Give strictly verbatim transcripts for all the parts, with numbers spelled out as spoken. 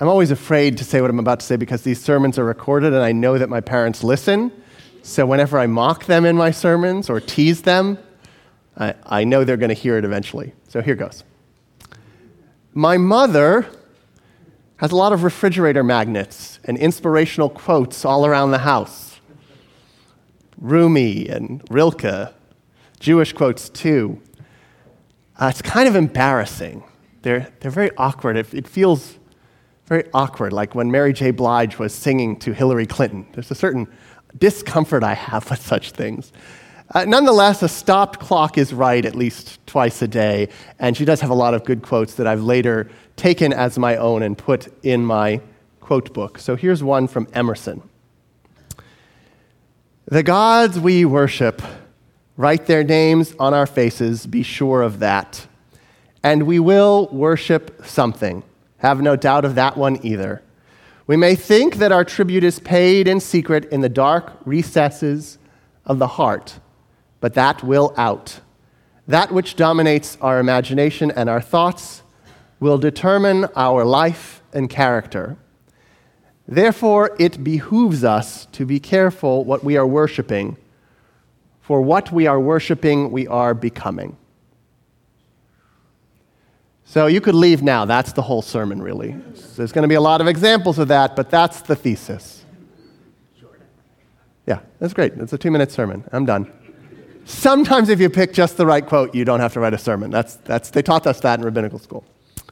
I'm always afraid to say what I'm about to say because these sermons are recorded and I know that my parents listen. So whenever I mock them in my sermons or tease them, I, I know they're going to hear it eventually. So here goes. My mother has a lot of refrigerator magnets and inspirational quotes all around the house. Rumi and Rilke, Jewish quotes too. Uh, it's kind of embarrassing. They're, they're very awkward. It, it feels very awkward, like when Mary J. Blige was singing to Hillary Clinton. There's a certain discomfort I have with such things. Uh, nonetheless, a stopped clock is right at least twice a day, and she does have a lot of good quotes that I've later taken as my own and put in my quote book. So here's one from Emerson. The gods we worship write their names on our faces, be sure of that. And we will worship something. Have no doubt of that one either. We may think that our tribute is paid in secret in the dark recesses of the heart, but that will out. That which dominates our imagination and our thoughts will determine our life and character. Therefore, it behooves us to be careful what we are worshiping, for what we are worshiping, we are becoming. So you could leave now. That's the whole sermon, really. There's going to be a lot of examples of that, but that's the thesis. Yeah, that's great. It's a two-minute sermon. I'm done. Sometimes if you pick just the right quote, you don't have to write a sermon. That's, that's, they taught us that in rabbinical school.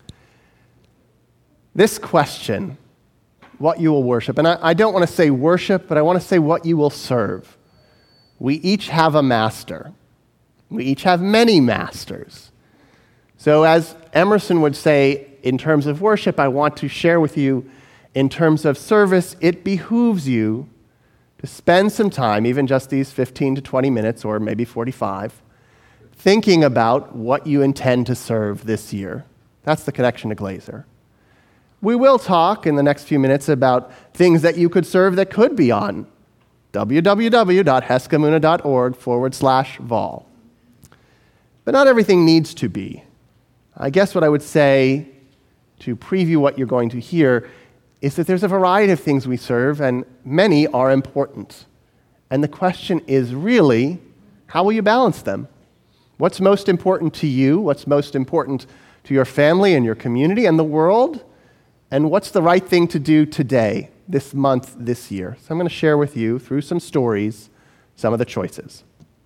This question, what you will worship, and I, I don't want to say worship, but I want to say what you will serve. We each have a master. We each have many masters. So as Emerson would say, in terms of worship, I want to share with you, in terms of service, it behooves you to spend some time, even just these fifteen to twenty minutes, or maybe forty-five, thinking about what you intend to serve this year. That's the connection to Glazer. We will talk in the next few minutes about things that you could serve that could be on www.heskamuna.org forward slash vol. But not everything needs to be. I guess what I would say to preview what you're going to hear is that there's a variety of things we serve, and many are important. And the question is really, how will you balance them? What's most important to you? What's most important to your family and your community and the world? And what's the right thing to do today, this month, this year? So I'm going to share with you, through some stories, some of the choices.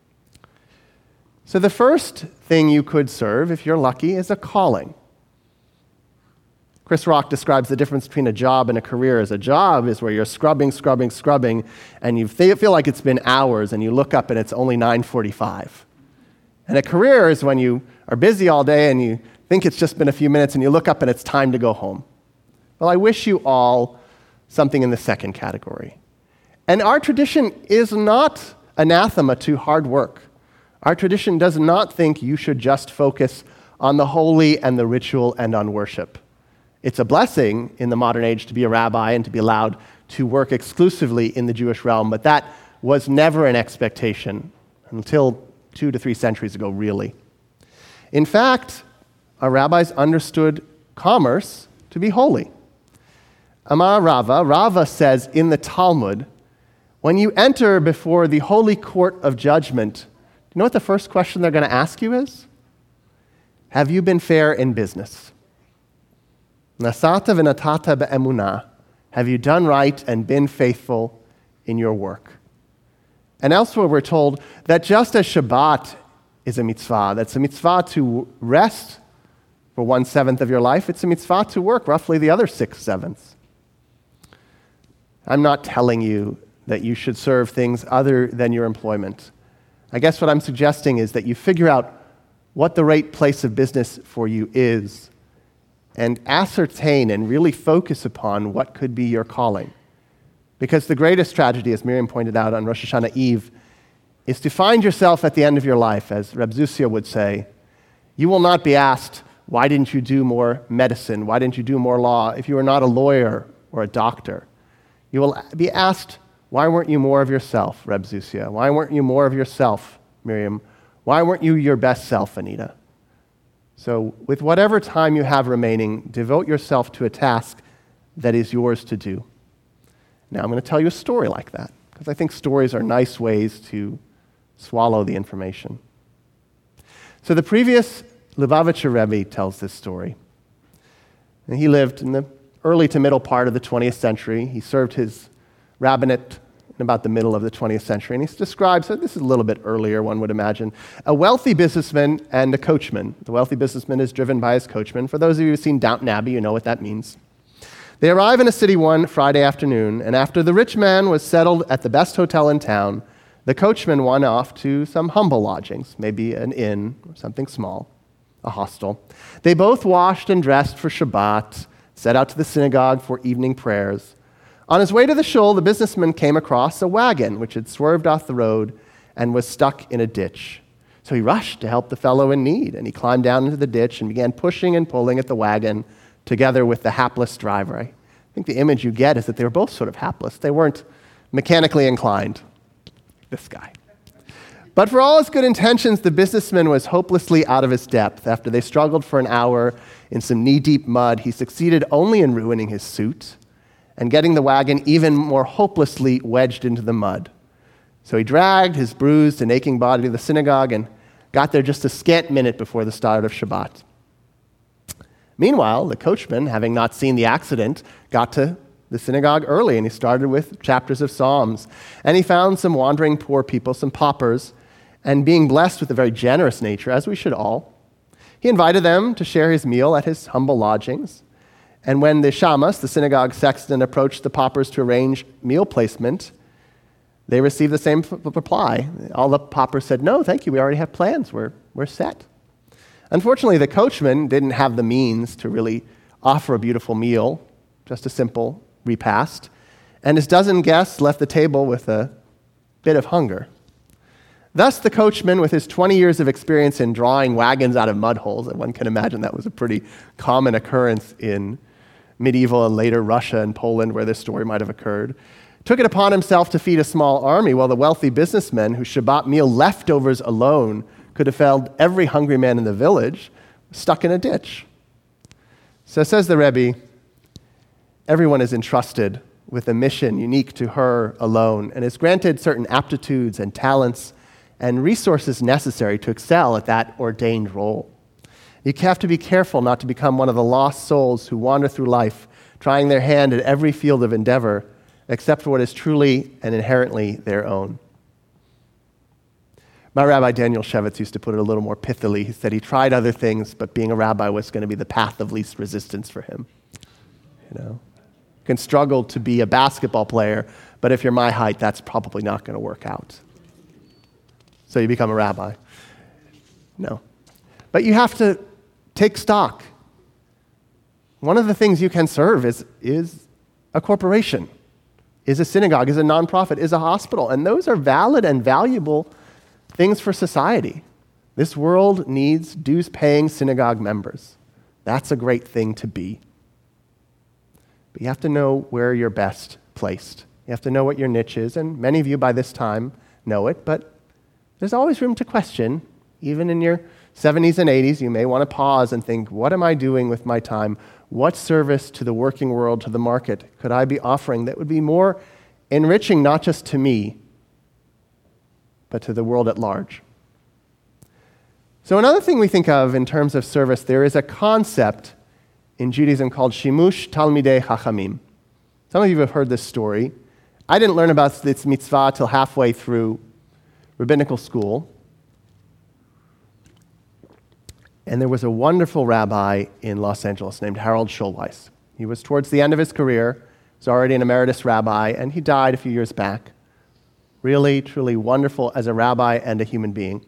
So the first thing you could serve, if you're lucky, is a calling. Chris Rock describes the difference between a job and a career as a job is where you're scrubbing, scrubbing, scrubbing, and you feel like it's been hours, and you look up and it's only nine forty-five. And a career is when you are busy all day and you think it's just been a few minutes, and you look up and it's time to go home. Well, I wish you all something in the second category. And our tradition is not anathema to hard work. Our tradition does not think you should just focus on the holy and the ritual and on worship. It's a blessing in the modern age to be a rabbi and to be allowed to work exclusively in the Jewish realm, but that was never an expectation until two to three centuries ago, really. In fact, our rabbis understood commerce to be holy. Amar Rava, Rava says in the Talmud, when you enter before the holy court of judgment, you know what the first question they're going to ask you is? Have you been fair in business? Nasata v'natata be'emunah. Have you done right and been faithful in your work? And elsewhere we're told that just as Shabbat is a mitzvah, that's a mitzvah to rest for one-seventh of your life, it's a mitzvah to work roughly the other six-sevenths. I'm not telling you that you should serve things other than your employment. I guess what I'm suggesting is that you figure out what the right place of business for you is and ascertain and really focus upon what could be your calling. Because the greatest tragedy, as Miriam pointed out on Rosh Hashanah Eve, is to find yourself at the end of your life, as Reb Zusia would say, you will not be asked, why didn't you do more medicine? Why didn't you do more law? If you were not a lawyer or a doctor, you will be asked, why weren't you more of yourself, Reb Zusia? Why weren't you more of yourself, Miriam? Why weren't you your best self, Anita? So with whatever time you have remaining, devote yourself to a task that is yours to do. Now, I'm going to tell you a story like that, because I think stories are nice ways to swallow the information. So the previous Lubavitcher Rebbe tells this story. And he lived in the early to middle part of the twentieth century. He served his rabbinate in about the middle of the twentieth century. And he describes, so this is a little bit earlier, one would imagine, a wealthy businessman and a coachman. The wealthy businessman is driven by his coachman. For those of you who've seen Downton Abbey, you know what that means. They arrive in a city one Friday afternoon, and after the rich man was settled at the best hotel in town, the coachman went off to some humble lodgings, maybe an inn or something small, a hostel. They both washed and dressed for Shabbat, set out to the synagogue for evening prayers. On his way to the shul, the businessman came across a wagon which had swerved off the road and was stuck in a ditch. So he rushed to help the fellow in need, and he climbed down into the ditch and began pushing and pulling at the wagon together with the hapless driver. I think the image you get is that they were both sort of hapless. They weren't mechanically inclined, this guy. But for all his good intentions, the businessman was hopelessly out of his depth. After they struggled for an hour in some knee-deep mud, he succeeded only in ruining his suit and getting the wagon even more hopelessly wedged into the mud. So he dragged his bruised and aching body to the synagogue and got there just a scant minute before the start of Shabbat. Meanwhile, the coachman, having not seen the accident, got to the synagogue early, and he started with chapters of Psalms. And he found some wandering poor people, some paupers, and being blessed with a very generous nature, as we should all, he invited them to share his meal at his humble lodgings. And when the shamas, the synagogue sexton, approached the paupers to arrange meal placement, they received the same f- reply. All the paupers said, "No, thank you, we already have plans, we're, we're set." Unfortunately, the coachman didn't have the means to really offer a beautiful meal, just a simple repast, and his dozen guests left the table with a bit of hunger. Thus, the coachman, with his twenty years of experience in drawing wagons out of mud holes, and one can imagine that was a pretty common occurrence in medieval and later Russia and Poland where this story might have occurred, took it upon himself to feed a small army, while the wealthy businessman whose Shabbat meal leftovers alone could have fed every hungry man in the village, stuck in a ditch. So says the Rebbe, everyone is entrusted with a mission unique to her alone and is granted certain aptitudes and talents and resources necessary to excel at that ordained role. You have to be careful not to become one of the lost souls who wander through life, trying their hand at every field of endeavor, except for what is truly and inherently their own. My Rabbi Daniel Shevitz used to put it a little more pithily. He said he tried other things, but being a rabbi was going to be the path of least resistance for him. You know, you can struggle to be a basketball player, but if you're my height, that's probably not going to work out. So you become a rabbi. No. But you have to take stock. One of the things you can serve is, is a corporation, is a synagogue, is a nonprofit, is a hospital. And those are valid and valuable things for society. This world needs dues-paying synagogue members. That's a great thing to be. But you have to know where you're best placed. You have to know what your niche is, and many of you by this time know it, but there's always room to question. Even in your seventies and eighties, you may want to pause and think, what am I doing with my time? What service to the working world, to the market, could I be offering that would be more enriching, not just to me, but to the world at large? So another thing we think of in terms of service, there is a concept in Judaism called Shimush Talmidei Chachamim. Some of you have heard this story. I didn't learn about this mitzvah till halfway through rabbinical school. And there was a wonderful rabbi in Los Angeles named Harold Schulweis. He was towards the end of his career. He was already an emeritus rabbi, and he died a few years back. Really, truly wonderful as a rabbi and a human being.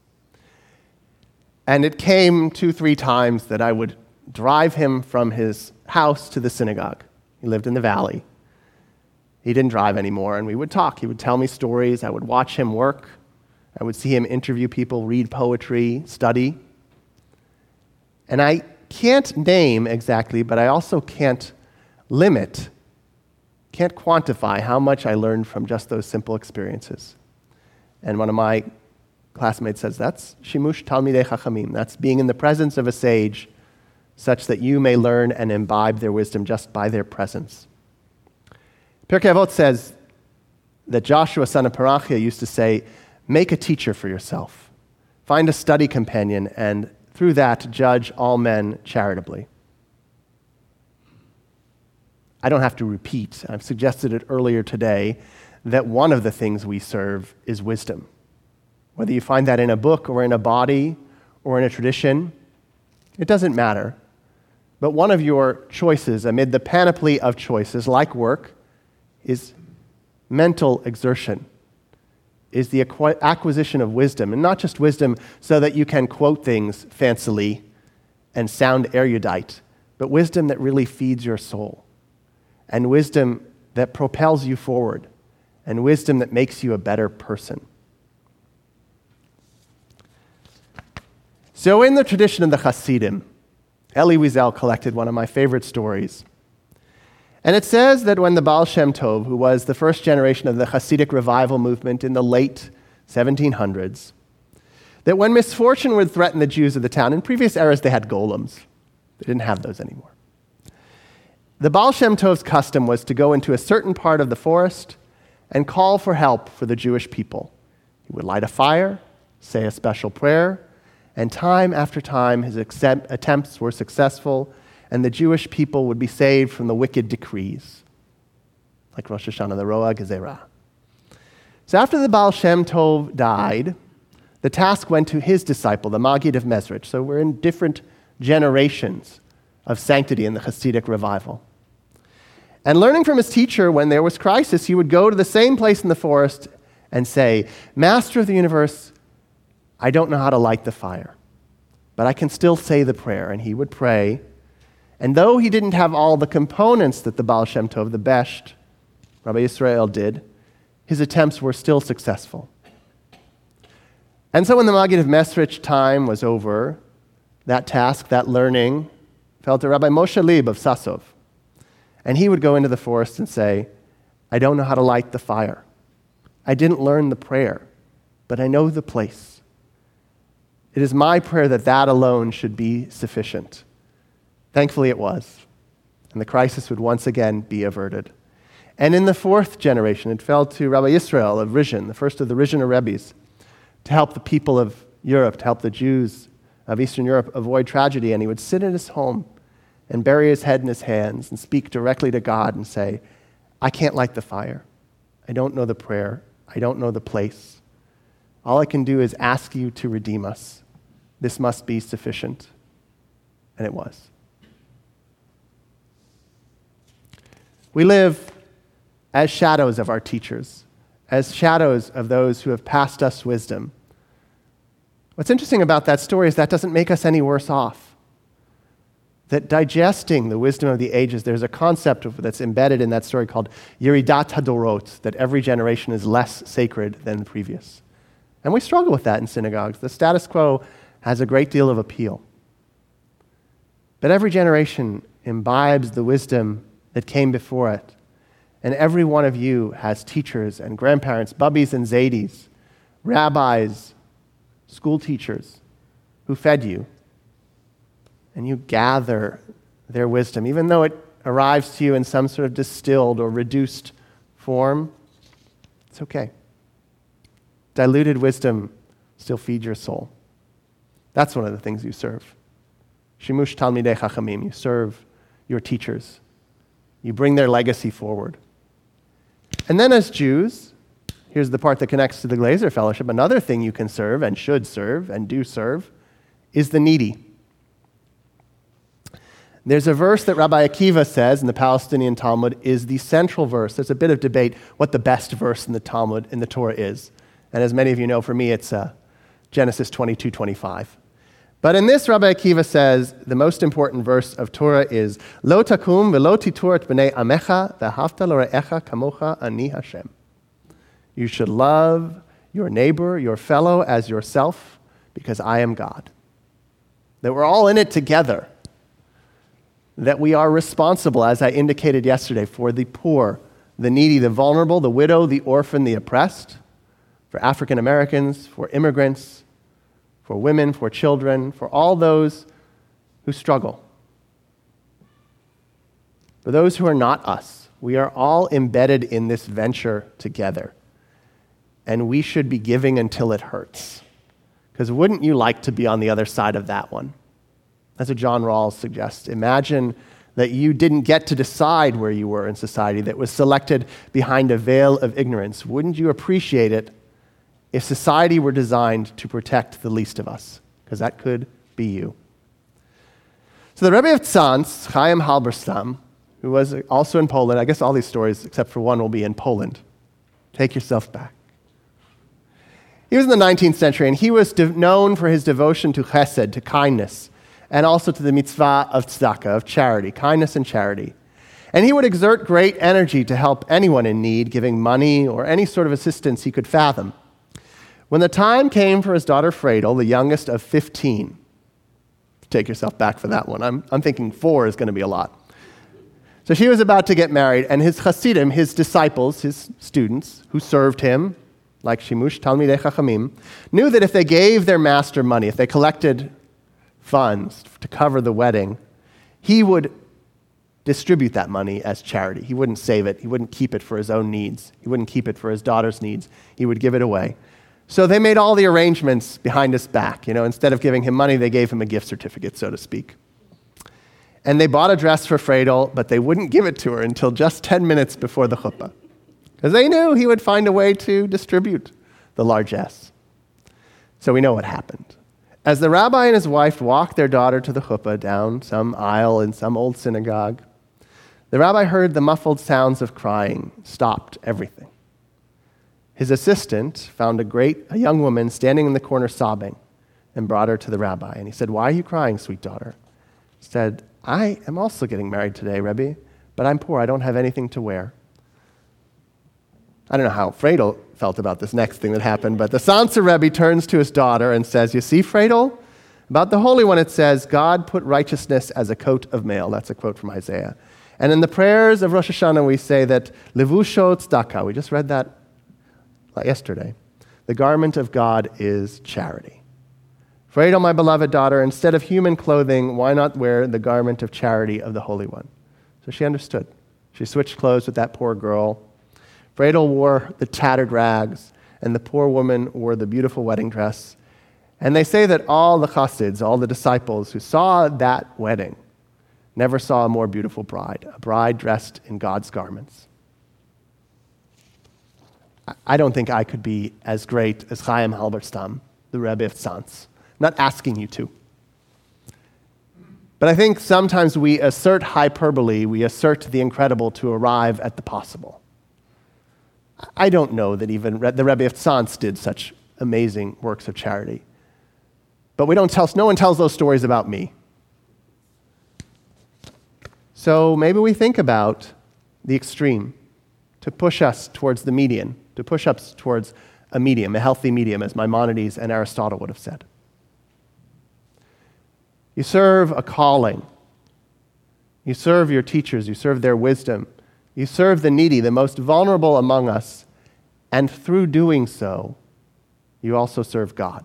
And it came two, three times that I would drive him from his house to the synagogue. He lived in the valley. He didn't drive anymore, and we would talk. He would tell me stories. I would watch him work. I would see him interview people, read poetry, study. And I can't name exactly, but I also can't limit, can't quantify how much I learned from just those simple experiences. And one of my classmates says, that's Shimush Talmidei Chachamim. That's being in the presence of a sage such that you may learn and imbibe their wisdom just by their presence. Pirkei Avot says that Joshua, son of Parachia, used to say, make a teacher for yourself. Find a study companion, and through that, judge all men charitably. I don't have to repeat. I've suggested it earlier today that one of the things we serve is wisdom. Whether you find that in a book or in a body or in a tradition, it doesn't matter. But one of your choices amid the panoply of choices, like work, is mental exertion, is the acquisition of wisdom. And not just wisdom so that you can quote things fancily and sound erudite, but wisdom that really feeds your soul, and wisdom that propels you forward, and wisdom that makes you a better person. So in the tradition of the Hasidim, Elie Wiesel collected one of my favorite stories. And it says that when the Baal Shem Tov, who was the first generation of the Hasidic revival movement in the late seventeen hundreds, that when misfortune would threaten the Jews of the town, in previous eras they had golems. They didn't have those anymore. The Baal Shem Tov's custom was to go into a certain part of the forest and call for help for the Jewish people. He would light a fire, say a special prayer, and time after time, his accept- attempts were successful, and the Jewish people would be saved from the wicked decrees, like Rosh Hashanah, the Roa Gezerah. So after the Baal Shem Tov died, the task went to his disciple, the Maggid of Mezrich. So we're in different generations of sanctity in the Hasidic revival. And learning from his teacher, when there was crisis, he would go to the same place in the forest and say, Master of the universe, I don't know how to light the fire, but I can still say the prayer. And he would pray. And though he didn't have all the components that the Baal Shem Tov, the Besht, Rabbi Yisrael did, his attempts were still successful. And so when the Maggid of Mezrich time was over, that task, that learning, fell to Rabbi Moshe Leib of Sasov. And he would go into the forest and say, I don't know how to light the fire. I didn't learn the prayer, but I know the place. It is my prayer that that alone should be sufficient. Thankfully it was. And the crisis would once again be averted. And in the fourth generation, it fell to Rabbi Yisrael of Rizhin, the first of the Rizhiner Rebbes, to help the people of Europe, to help the Jews of Eastern Europe avoid tragedy. And he would sit in his home and bury his head in his hands and speak directly to God and say, I can't light the fire. I don't know the prayer. I don't know the place. All I can do is ask you to redeem us. This must be sufficient. And it was. We live as shadows of our teachers, as shadows of those who have passed us wisdom. What's interesting about that story is that doesn't make us any worse off. That digesting the wisdom of the ages, there's a concept of, that's embedded in that story called Yeridat Hadorot, that every generation is less sacred than the previous. And we struggle with that in synagogues. The status quo has a great deal of appeal. But every generation imbibes the wisdom that came before it. And every one of you has teachers and grandparents, bubbies and zadis, rabbis, school teachers who fed you. And you gather their wisdom, even though it arrives to you in some sort of distilled or reduced form. It's okay. Diluted wisdom still feeds your soul. That's one of the things you serve. Shimush Talmidei Chachamim. You serve your teachers. You bring their legacy forward. And then as Jews, here's the part that connects to the Glazer Fellowship. Another thing you can serve and should serve and do serve is the needy. There's a verse that Rabbi Akiva says in the Palestinian Talmud is the central verse. There's a bit of debate what the best verse in the Talmud, in the Torah is. And as many of you know, for me, it's uh, Genesis twenty-two twenty-five. But in this, Rabbi Akiva says the most important verse of Torah is Lo takum v'lo titur et b'nei amecha v'ahavta l're'echa kamocha ani Hashem. You should love your neighbor, your fellow, as yourself, because I am God. That we're all in it together. That we are responsible, as I indicated yesterday, for the poor, the needy, the vulnerable, the widow, the orphan, the oppressed, for African Americans, for immigrants, for women, for children, for all those who struggle. For those who are not us, we are all embedded in this venture together. And we should be giving until it hurts. Because wouldn't you like to be on the other side of that one? That's what John Rawls suggests. Imagine that you didn't get to decide where you were in society, that was selected behind a veil of ignorance. Wouldn't you appreciate it if society were designed to protect the least of us? Because that could be you. So the Rebbe of Tzanz, Chaim Halberstam, who was also in Poland, I guess all these stories, except for one, will be in Poland. Take yourself back. He was in the nineteenth century, and he was de- known for his devotion to chesed, to kindness, and also to the mitzvah of tzedakah, of charity, kindness and charity. And he would exert great energy to help anyone in need, giving money or any sort of assistance he could fathom. When the time came for his daughter Friedel, the youngest of fifteen, take yourself back for that one. I'm, I'm thinking four is going to be a lot. So she was about to get married, and his Hasidim, his disciples, his students, who served him, like Shimush Talmidei Chachamim, knew that if they gave their master money, if they collected funds to cover the wedding, he would distribute that money as charity. He wouldn't save it. He wouldn't keep it for his own needs. He wouldn't keep it for his daughter's needs. He would give it away. So they made all the arrangements behind his back. You know, instead of giving him money, they gave him a gift certificate, so to speak. And they bought a dress for Friedel, but they wouldn't give it to her until just ten minutes before the chuppah, because they knew he would find a way to distribute the largesse. So we know what happened. As the rabbi and his wife walked their daughter to the chuppah down some aisle in some old synagogue, the rabbi heard the muffled sounds of crying, stopped everything. His assistant found a great, a young woman standing in the corner sobbing and brought her to the rabbi. And he said, "Why are you crying, sweet daughter?" She said, "I am also getting married today, Rebbe, but I'm poor. I don't have anything to wear." I don't know how Friedel felt about this next thing that happened, but the Sansa Rebbe turns to his daughter and says, "You see, Friedel, about the Holy One it says, God put righteousness as a coat of mail." That's a quote from Isaiah. And in the prayers of Rosh Hashanah, we say that Levusho tzedakah. We just read that yesterday. The garment of God is charity. Friedel, my beloved daughter, instead of human clothing, why not wear the garment of charity of the Holy One? So she understood. She switched clothes with that poor girl. Friedel wore the tattered rags, and the poor woman wore the beautiful wedding dress. And they say that all the chassids, all the disciples who saw that wedding, never saw a more beautiful bride, a bride dressed in God's garments. I don't think I could be as great as Chaim Halberstam, the Rebbe of Tzanz. I'm not asking you to. But I think sometimes we assert hyperbole, we assert the incredible to arrive at the possible. I don't know that even the Rebbe of Tzanz did such amazing works of charity. But we don't tell, no one tells those stories about me. So maybe we think about the extreme to push us towards the median, to push us towards a medium, a healthy medium, as Maimonides and Aristotle would have said. You serve a calling. You serve your teachers. You serve their wisdom. You serve the needy, the most vulnerable among us, and through doing so, you also serve God.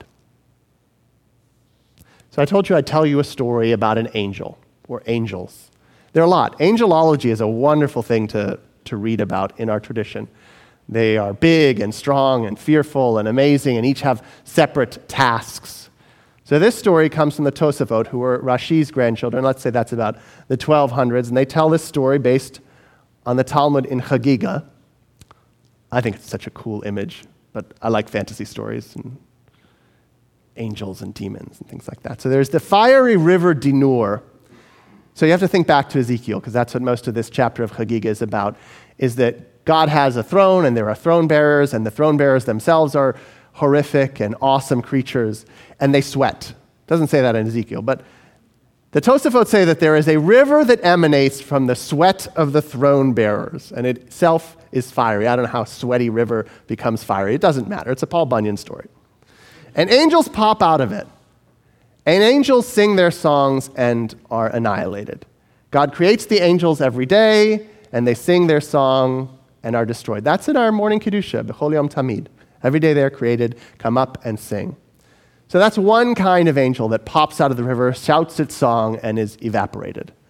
So I told you I'd tell you a story about an angel, or angels. There are a lot. Angelology is a wonderful thing to, to read about in our tradition. They are big and strong and fearful and amazing, and each have separate tasks. So this story comes from the Tosafot, who were Rashi's grandchildren. Let's say that's about the twelve hundreds, and they tell this story based on the Talmud in Chagiga. I think it's such a cool image, but I like fantasy stories and angels and demons and things like that. So there's the fiery river Dinur. So you have to think back to Ezekiel, because that's what most of this chapter of Chagiga is about, is that God has a throne, and there are throne bearers, and the throne bearers themselves are horrific and awesome creatures, and they sweat. It doesn't say that in Ezekiel, but the Tosafot say that there is a river that emanates from the sweat of the throne bearers, and it itself is fiery. I don't know how a sweaty river becomes fiery. It doesn't matter. It's a Paul Bunyan story. And angels pop out of it. And angels sing their songs and are annihilated. God creates the angels every day, and they sing their song and are destroyed. That's in our morning Kedusha, B'chol Yom Tamid. Every day they're created, come up and sing. So that's one kind of angel that pops out of the river, shouts its song, and is evaporated.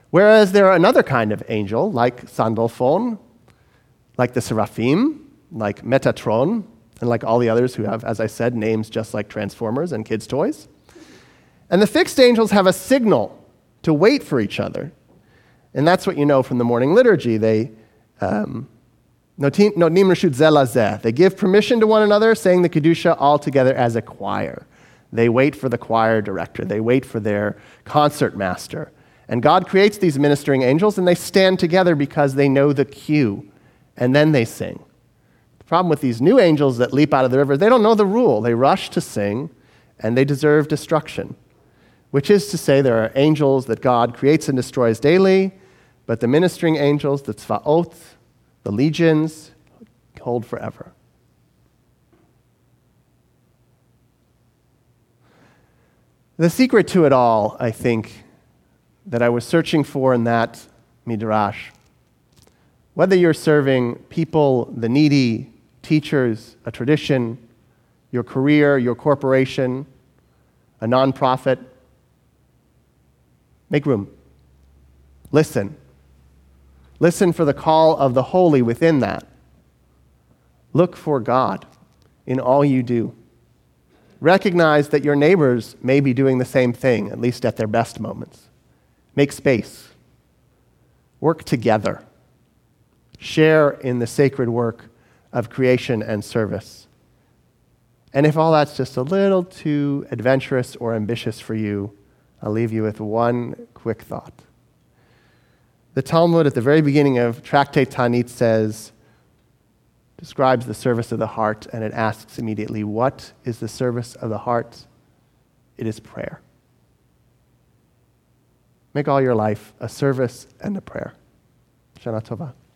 Whereas there are another kind of angel, like Sandalphon, like the Seraphim, like Metatron, and like all the others who have, as I said, names just like Transformers and kids' toys. And the fixed angels have a signal to wait for each other. And that's what you know from the morning liturgy. They um, notim reshut zeh lazeh. They give permission to one another, saying the Kedusha all together as a choir. They wait for the choir director. They wait for their concert master. And God creates these ministering angels, and they stand together because they know the cue, and then they sing. The problem with these new angels that leap out of the river, they don't know the rule. They rush to sing, and they deserve destruction, which is to say there are angels that God creates and destroys daily, but the ministering angels, the tzvaot, the legions, hold forever. The secret to it all, I think, that I was searching for in that midrash, whether you're serving people, the needy, teachers, a tradition, your career, your corporation, a nonprofit, make room. Listen. Listen for the call of the holy within that. Look for God in all you do. Recognize that your neighbors may be doing the same thing, at least at their best moments. Make space. Work together. Share in the sacred work of creation and service. And if all that's just a little too adventurous or ambitious for you, I'll leave you with one quick thought. The Talmud at the very beginning of Tractate Tanit says, describes the service of the heart, and it asks immediately, what is the service of the heart? It is prayer. Make all your life a service and a prayer. Shana Tova.